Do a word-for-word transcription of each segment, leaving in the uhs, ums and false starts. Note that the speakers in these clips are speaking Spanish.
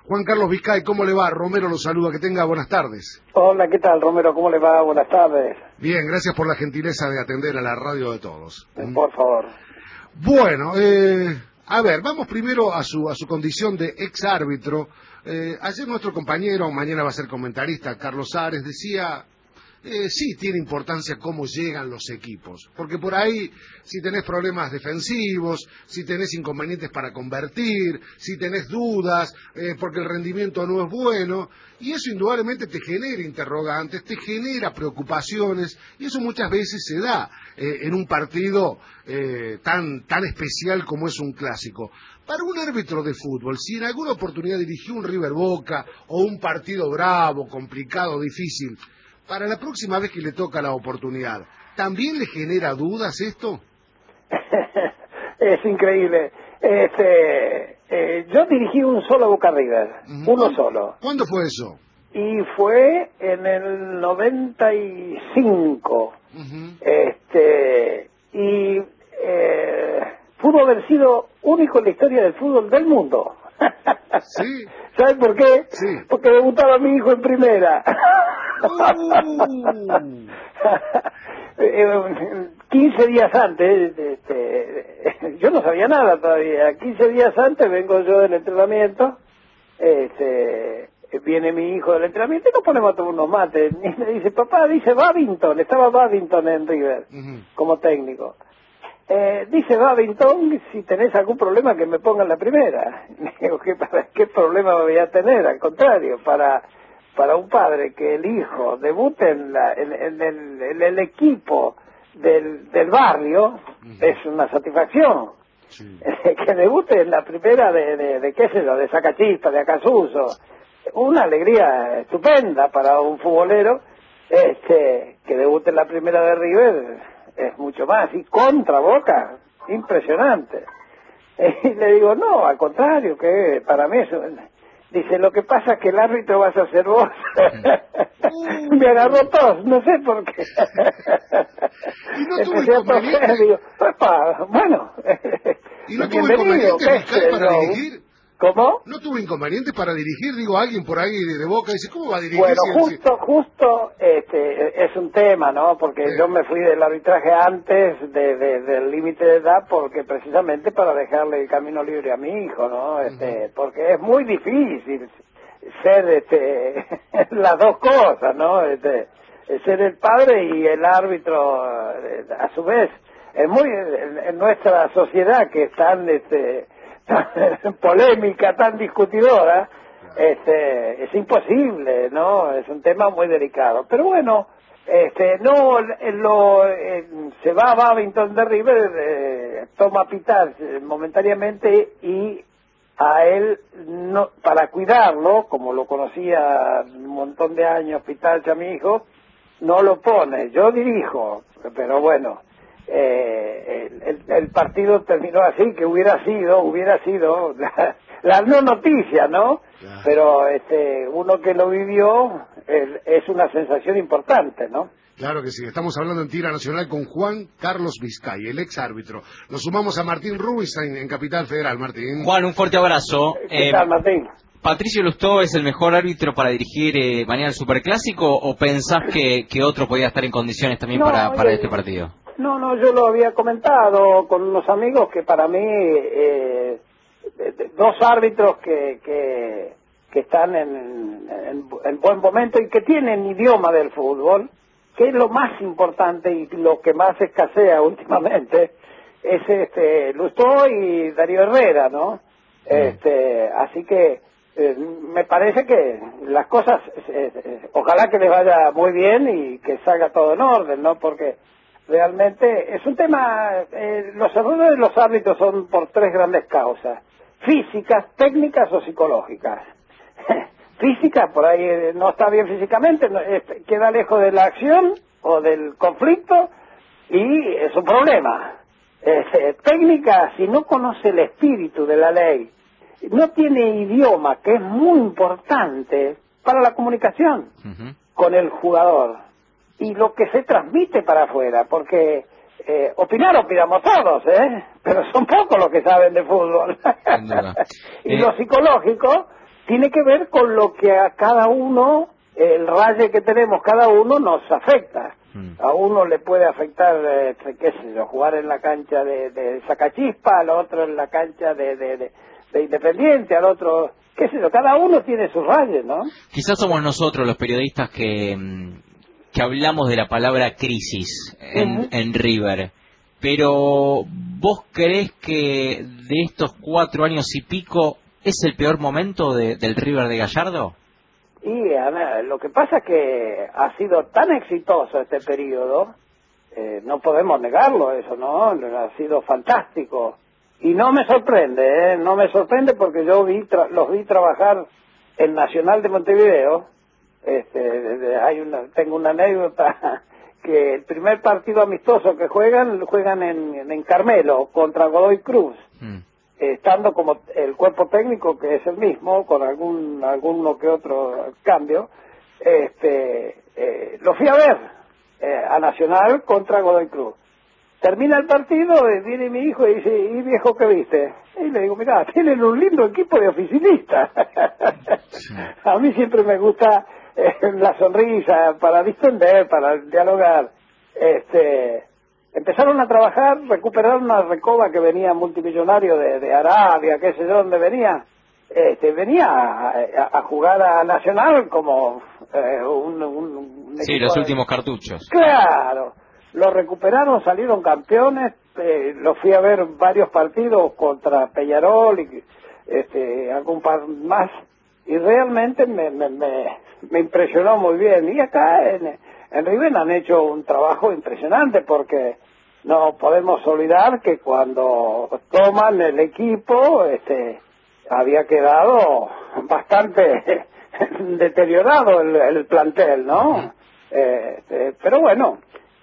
Juan Carlos Vizcay, ¿cómo le va? Romero lo saluda, que tenga buenas tardes. Hola, ¿qué tal, Romero? ¿Cómo le va? Buenas tardes. Bien, gracias por la gentileza de atender a la radio de todos. Por favor. Bueno, eh, a ver, vamos primero a su a su condición de ex árbitro. Eh, ayer nuestro compañero, mañana va a ser comentarista, Carlos Ares, decía... Eh, sí tiene importancia cómo llegan los equipos, porque por ahí si tenés problemas defensivos, si tenés inconvenientes para convertir, si tenés dudas, eh, porque el rendimiento no es bueno, y eso indudablemente te genera interrogantes, te genera preocupaciones, y eso muchas veces se da eh, en un partido eh, tan, tan especial como es un clásico. Para un árbitro de fútbol, si en alguna oportunidad dirigió un River Boca o un partido bravo, complicado, difícil, para la próxima vez que le toca la oportunidad, ¿también le genera dudas esto? Es increíble. Este, eh, yo dirigí un solo Boca River, uh-huh. uno solo. ¿Cuándo fue eso? Y fue en el noventa y cinco. Uh-huh. Este, y eh, pudo haber sido único en la historia del fútbol del mundo. ¿Sí? ¿Sabes por qué? Sí. Porque debutaba mi hijo en primera. Uh. quince días antes, este, yo no sabía nada todavía, quince días antes vengo yo del entrenamiento, este, viene mi hijo del entrenamiento y nos ponemos a tomar unos mates, y me dice, papá, dice Babington, estaba Babington en River, uh-huh. como técnico. Eh, dice Babington, si tenés algún problema que me pongan la primera. Digo, ¿qué, ¿qué problema voy a tener? Al contrario, para para un padre que el hijo debute en, la, en, en, el, en el equipo del, del barrio, uh-huh. es una satisfacción. Sí. Que debute en la primera de, de, de qué sé yo, de Sacachispa, de Acasuso. Una alegría estupenda para un futbolero, este, que debute en la primera de River. Es mucho más, y contra Boca, impresionante. Y le digo, no, al contrario, que para mí eso... Dice, lo que pasa es que el árbitro vas a ser vos. Me agarró tos, no sé por qué. ¿Y no tuvo inconveniente? Digo, bueno, ¿Y no tuvo inconveniente para no, dirigir? ¿Cómo? ¿No tuvo inconveniente para dirigir? Digo, alguien por ahí de, de Boca dice, ¿cómo va a dirigir? Bueno, si justo, si... justo, este, es un tema, ¿no? Porque sí. Yo me fui del arbitraje antes de, de, del límite de edad, porque precisamente para dejarle el camino libre a mi hijo, ¿no? Este, uh-huh. Porque es muy difícil ser, este, las dos cosas, ¿no? Este, ser el padre y el árbitro, a su vez, es muy, en, en nuestra sociedad que están, este, tan polémica, tan discutidora, este, es imposible, ¿no? Es un tema muy delicado. Pero bueno, este, no, lo, eh, se va a Babington de River, eh, toma Pitar eh, momentáneamente y a él, no, para cuidarlo, como lo conocía un montón de años Pitar, ya mi hijo, no lo pone. Yo dirijo, pero bueno. Eh, el, el, el partido terminó así, que hubiera sido, hubiera sido la, la no noticia, ¿no? Claro. Pero este, uno que lo vivió el, es una sensación importante, ¿no? Claro que sí, estamos hablando en Tira Nacional con Juan Carlos Vizcay, el ex árbitro. Nos sumamos a Martín Rubinstein en Capital Federal. Martín. Juan, un fuerte abrazo. ¿Qué eh, tal, Martín? ¿Patricio Lustó es el mejor árbitro para dirigir eh, mañana el Superclásico o pensás que, que otro podía estar en condiciones también no, para, para eh, este partido? No, no, yo lo había comentado con unos amigos que para mí eh, dos árbitros que, que, que están en, en, en buen momento y que tienen idioma del fútbol, que es lo más importante y lo que más escasea últimamente, es este Lustó y Darío Herrera, ¿no? Mm. Este, así que eh, me parece que las cosas, eh, eh, ojalá que les vaya muy bien y que salga todo en orden, ¿no? Porque realmente es un tema, eh, los errores de los árbitros son por tres grandes causas: físicas, técnicas o psicológicas. Física, por ahí eh, no está bien físicamente, no, eh, queda lejos de la acción o del conflicto y es un problema. Eh, técnica, si no conoce el espíritu de la ley, no tiene idioma, que es muy importante para la comunicación uh-huh. con el jugador y lo que se transmite para afuera, porque eh, opinar opinamos todos, ¿eh? Pero son pocos los que saben de fútbol. y eh... lo psicológico, tiene que ver con lo que a cada uno, el raye que tenemos cada uno nos afecta. Mm. A uno le puede afectar, eh, qué sé yo, jugar en la cancha de, de Sacachispa, al otro en la cancha de, de, de, de Independiente, al otro, qué sé yo, cada uno tiene sus rayes, ¿no? Quizás somos nosotros los periodistas que, que hablamos de la palabra crisis en, uh-huh. en River, pero ¿vos creés que de estos cuatro años y pico es el peor momento de, del River de Gallardo? Y a ver, lo que pasa es que ha sido tan exitoso este periodo, eh, no podemos negarlo eso, ¿no? Ha sido fantástico. Y no me sorprende, ¿eh? No me sorprende porque yo vi tra- los vi trabajar en Nacional de Montevideo. Este, hay una, tengo una anécdota que el primer partido amistoso que juegan, juegan en, en Carmelo contra Godoy Cruz. Mm. Estando como el cuerpo técnico que es el mismo, con algún alguno que otro cambio, este, eh, lo fui a ver eh, a Nacional contra Godoy Cruz. Termina el partido, y viene mi hijo y dice, ¿y viejo qué viste? Y le digo, mirá, tienen un lindo equipo de oficinistas. Sí. A mí siempre me gusta eh, la sonrisa, para distender, para dialogar. Este... Empezaron a trabajar, recuperaron a Recoba que venía multimillonario de, de Arabia, qué sé yo dónde venía, este, venía a, a, a jugar a Nacional como eh, un, un, un sí, los de... últimos cartuchos. Claro, lo recuperaron, salieron campeones, eh, lo fui a ver varios partidos contra Peñarol y este, algún par más, y realmente me, me, me, me impresionó muy bien. Y acá en, en River han hecho un trabajo impresionante porque no podemos olvidar que cuando toman el equipo este había quedado bastante deteriorado el, el plantel, ¿no? Este, pero bueno,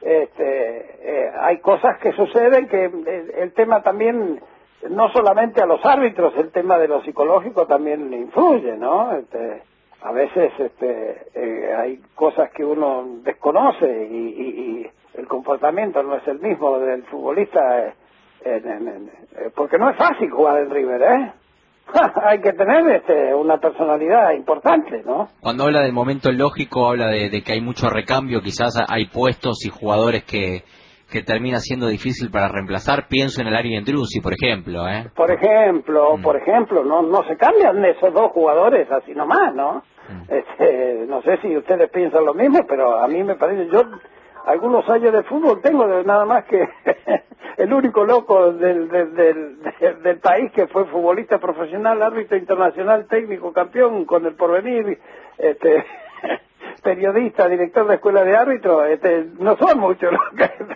este, eh, hay cosas que suceden que el, el tema también, no solamente a los árbitros, el tema de lo psicológico también influye, ¿no? Este, a veces este, eh, hay cosas que uno desconoce y, y, y el comportamiento no es el mismo del futbolista, eh, en, en, en, eh, porque no es fácil jugar en River, ¿eh? Hay que tener este, una personalidad importante, ¿no? Cuando habla del momento lógico, habla de, de que hay mucho recambio, quizás hay puestos y jugadores que, que termina siendo difícil para reemplazar. Pienso en el Ari Endruzzi, por ejemplo, ¿eh? Por ejemplo, mm. por ejemplo, no no se cambian esos dos jugadores así nomás, ¿no? Mm. Este, no sé si ustedes piensan lo mismo, pero a mí me parece, yo algunos años de fútbol tengo de nada más que el único loco del, del, del, del, del país que fue futbolista profesional, árbitro internacional, técnico, campeón con el Porvenir, este, periodista, director de escuela de árbitros, este, no son muchos los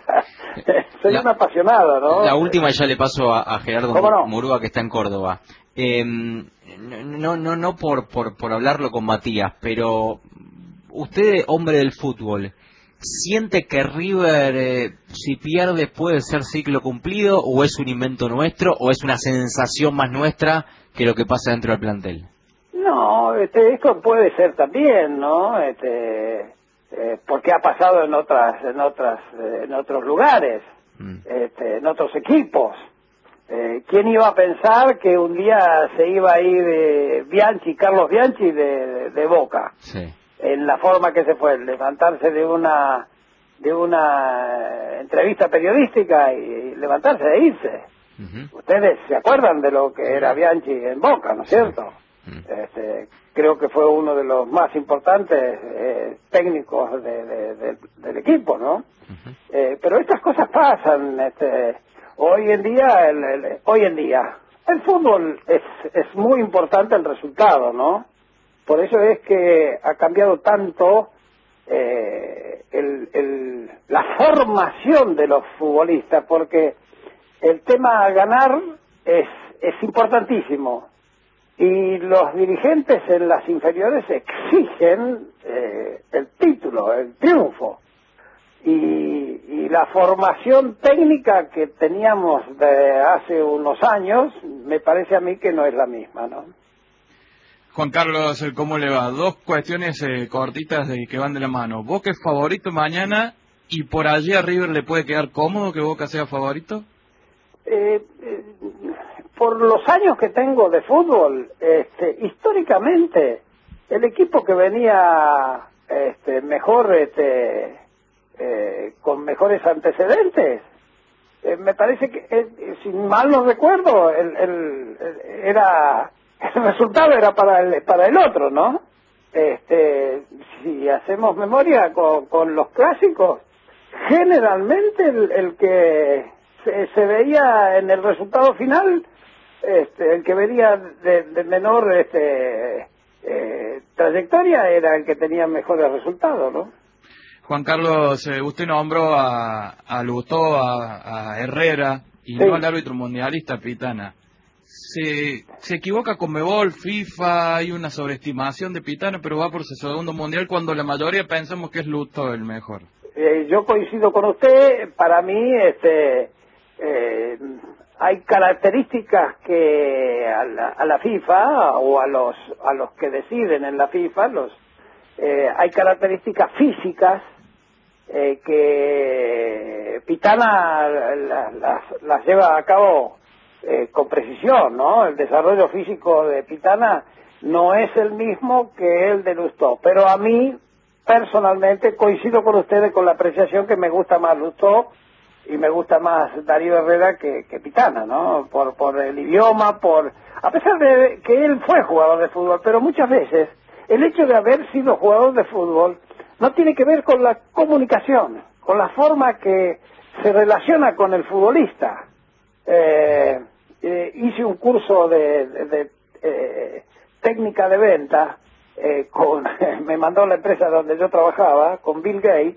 que soy la, un apasionado, ¿no? La última ya le paso a, a Gerardo no? Murúa, que está en Córdoba. Eh, no, no, no por, por, por hablarlo con Matías, pero usted, hombre del fútbol, ¿siente que River, eh, si pierde, puede ser ciclo cumplido, o es un invento nuestro, o es una sensación más nuestra que lo que pasa dentro del plantel? No, este, esto puede ser también, ¿no? Este, eh, porque ha pasado en otras, en otras, eh, en otros lugares, mm. este, en otros equipos. Eh, ¿Quién iba a pensar que un día se iba a ir eh, Bianchi, Carlos Bianchi de, de Boca? Sí. En la forma que se fue, levantarse de una de una entrevista periodística y levantarse e irse. Uh-huh. Ustedes se acuerdan de lo que era Bianchi en Boca, ¿no es cierto? Sí. Uh-huh. Este, creo que fue uno de los más importantes eh, técnicos de, de, de, del equipo, ¿no? Uh-huh. Eh, pero estas cosas pasan. Este, hoy en día, el, el, hoy en día, el fútbol es es muy importante el resultado, ¿no? Por eso es que ha cambiado tanto eh, el, el, la formación de los futbolistas, porque el tema a ganar es, es importantísimo. Y los dirigentes en las inferiores exigen eh, el título, el triunfo. Y, y la formación técnica que teníamos de hace unos años, me parece a mí que no es la misma, ¿no? Juan Carlos, ¿cómo le va? Dos cuestiones eh, cortitas de, que van de la mano. ¿Boca es favorito mañana y por allí a River le puede quedar cómodo que Boca sea favorito? Eh, eh, por los años que tengo de fútbol, este este, históricamente, el equipo que venía este, mejor, este, eh, con mejores antecedentes, eh, me parece que, eh, si mal no recuerdo, el, el, el, era, el resultado era para el, para el otro, ¿no? Este, si hacemos memoria con, con los clásicos, generalmente el, el que se, se veía en el resultado final, este, el que veía de, de menor este, eh, trayectoria era el que tenía mejores resultados, ¿no? Juan Carlos, eh, usted nombró a, a Lutó, a, a Herrera y sí. no al árbitro mundialista Pitana. Se, se equivoca Conmebol, FIFA, hay una sobreestimación de Pitana, pero va por su segundo mundial cuando la mayoría pensamos que es Lutó el mejor. Eh, yo coincido con usted. Para mí, este, eh, hay características que a la, a la FIFA o a los a los que deciden en la FIFA, los eh, hay características físicas eh, que Pitana las, las, las lleva a cabo eh, con precisión, ¿no? El desarrollo físico de Pitana no es el mismo que el de Lutó, pero a mí personalmente coincido con ustedes con la apreciación que me gusta más Lutó y me gusta más Darío Herrera que, que Pitana, ¿no? Por, por el idioma, por a pesar de que él fue jugador de fútbol, pero muchas veces el hecho de haber sido jugador de fútbol no tiene que ver con la comunicación, con la forma que se relaciona con el futbolista. Eh, eh, hice un curso de, de, de eh, técnica de venta, eh, con me mandó la empresa donde yo trabajaba, con Bill Gates,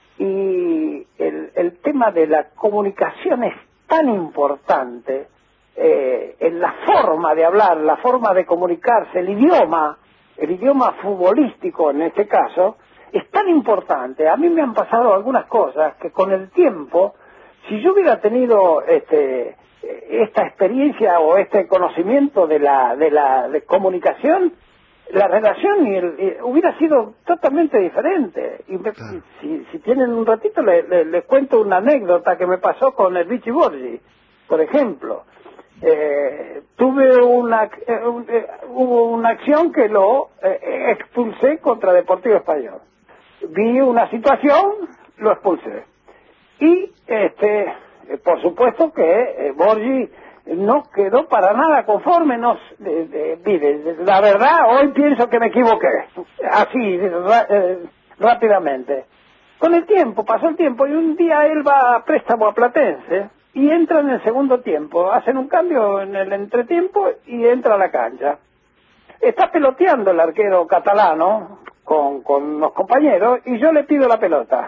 y el, el tema de la comunicación es tan importante, eh, en la forma de hablar, la forma de comunicarse, el idioma, el idioma futbolístico en este caso, es tan importante. A mí me han pasado algunas cosas que con el tiempo, si yo hubiera tenido este esta experiencia o este conocimiento de la de la de comunicación, la relación y el, y hubiera sido totalmente diferente. Y me, claro. si, si tienen un ratito, les le, le cuento una anécdota que me pasó con el Vichy Borgi, por ejemplo. Eh, tuve una eh, un, eh, hubo una acción que lo eh, expulsé contra Deportivo Español. Vi una situación, lo expulsé. Y este eh, por supuesto que eh, Borgi no quedó para nada conforme. Nos, de, de, mire, la verdad, hoy pienso que me equivoqué, así, ra, eh, rápidamente. Con el tiempo, pasó el tiempo, y un día él va a préstamo a Platense, y entra en el segundo tiempo, hacen un cambio en el entretiempo, y entra a la cancha. Está peloteando el arquero catalano, con, con los compañeros, y yo le pido la pelota.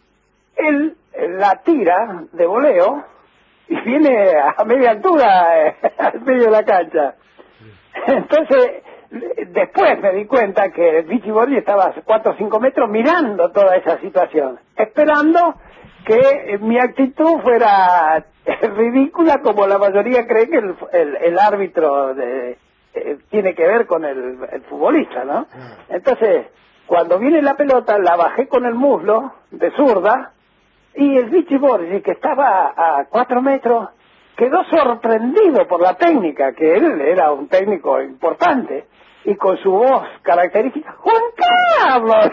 Él la tira de voleo, y viene a media altura eh, al medio de la cancha. Entonces, después me di cuenta que Vichy Borgi estaba a cuatro o cinco metros mirando toda esa situación, esperando que mi actitud fuera ridícula, como la mayoría cree que el, el, el árbitro de, eh, tiene que ver con el, el futbolista, ¿no? Entonces, cuando viene la pelota, la bajé con el muslo de zurda, y el Vichy Borgi, que estaba a cuatro metros, quedó sorprendido por la técnica, que él era un técnico importante, y con su voz característica, ¡Juan Carlos!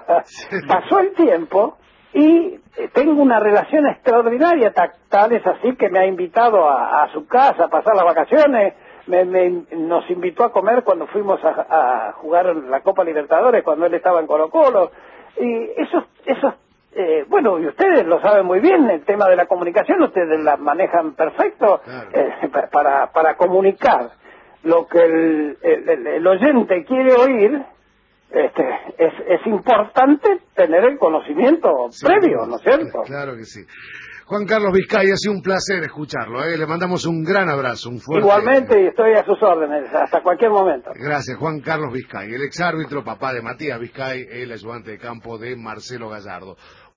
Pasó el tiempo, y tengo una relación extraordinaria, tal es así que me ha invitado a, a su casa a pasar las vacaciones, me, me, nos invitó a comer cuando fuimos a, a jugar la Copa Libertadores, cuando él estaba en Colo Colo, y esos, esos Eh, bueno, y ustedes lo saben muy bien, el tema de la comunicación, ustedes la manejan perfecto, claro. eh, para para comunicar lo que el, el, el oyente quiere oír. Este, es, es importante tener el conocimiento sí, previo, ¿no es cierto? Claro que sí. Juan Carlos Vizcay, ha sido un placer escucharlo, ¿eh? Le mandamos un gran abrazo, un fuerte... Igualmente, y estoy a sus órdenes, hasta cualquier momento. Gracias, Juan Carlos Vizcay, el exárbitro, papá de Matías Vizcay, el ayudante de campo de Marcelo Gallardo.